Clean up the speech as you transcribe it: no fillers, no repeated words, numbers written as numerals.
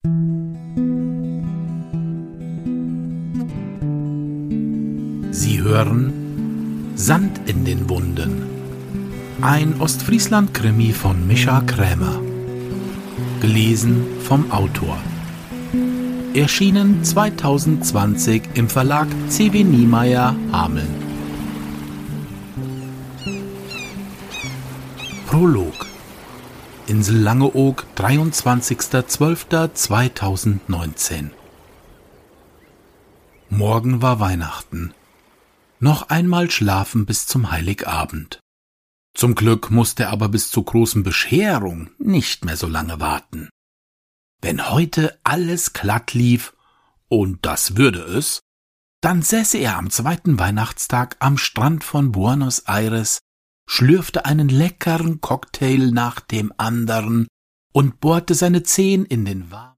Sie hören Sand in den Wunden. Ein Ostfriesland-Krimi von Mischa Krämer. Gelesen vom Autor. Erschienen 2020 im Verlag C.W. Niemeyer, Hameln. Prolog. Insel Langeoog, 23.12.2019. Morgen war Weihnachten. Noch einmal schlafen bis zum Heiligabend. Zum Glück musste er aber bis zur großen Bescherung nicht mehr so lange warten. Wenn heute alles glatt lief, und das würde es, dann säße er am zweiten Weihnachtstag am Strand von Buenos Aires, schlürfte einen leckeren Cocktail nach dem anderen und bohrte seine Zehen in den warmen